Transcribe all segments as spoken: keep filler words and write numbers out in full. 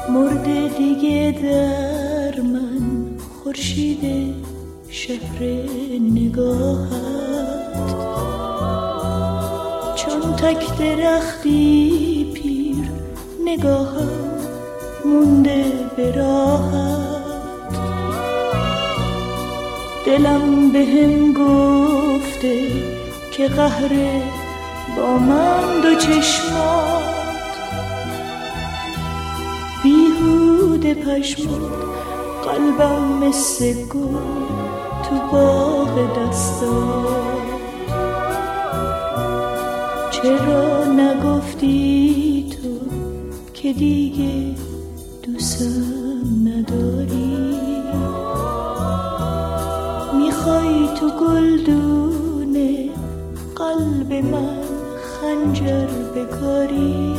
مرده دیگه در من خورشید شهر نگاهت، چون تک درختی پیر نگاهم مونده به راحت. دلم به هم گفته که قهر با من دو چشمات، بیهوده پشمات قلبم مثل گل تو باغ دستات. چرا نگفتی تو که دیگه دوستم نداری؟ میخوای تو گلدونه قلب من خنجر بکاری؟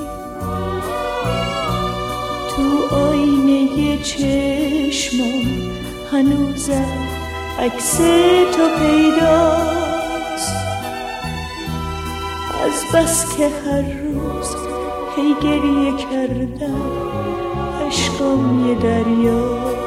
تو آینه چشمم هنوزم عکس تو پیداست، از بس که هر روز هی گریه کردم عشقم یه دریاست.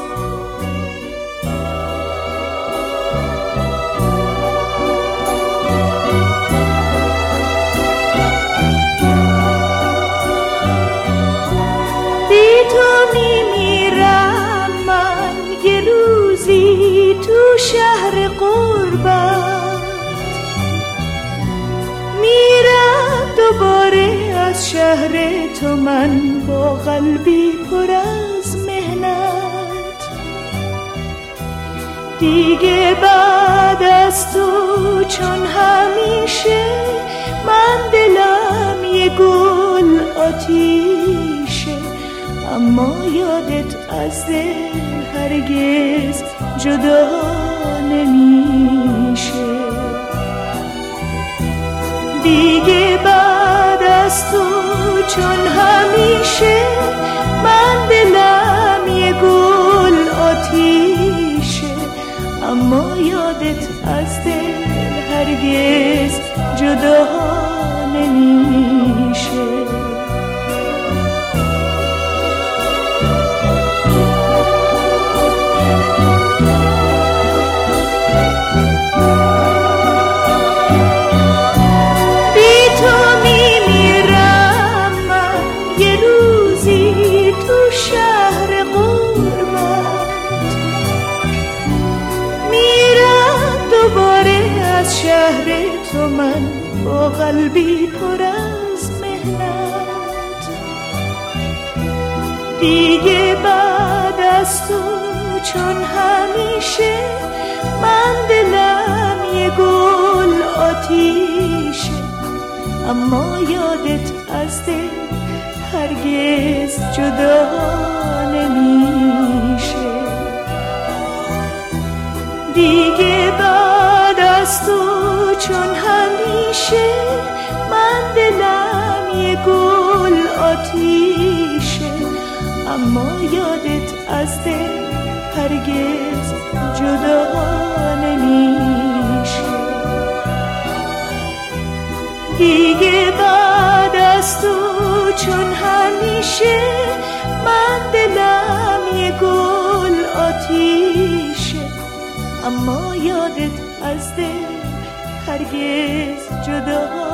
شهر قربت میرم دوباره از شهر تو، من با قلبی پر از مهنت. دیگه بعد از تو چون همیشه من دلم یه گل آتیشه، اما یادت از دل هرگز جدا نمیشه. دیگه بعد از تو چون همیشه من دلم یه گل آتیشه، اما یادت از دل هرگز جدا نمیشه. شهر تو من با قلبی پر از مهنت. دیگه بعد از تو چون همیشه من دلم یه گل آتیشه، اما یادت از دل هرگز جدا نمیشه. دیگه بعد از تو چون همیشه من دلم یه گل آتیشه، اما یادت از دل هرگز جدا نمیشه. دیگه بعد از تو چون همیشه من دلم یه گل آتیشه، اما یادت از دل هرگز جدا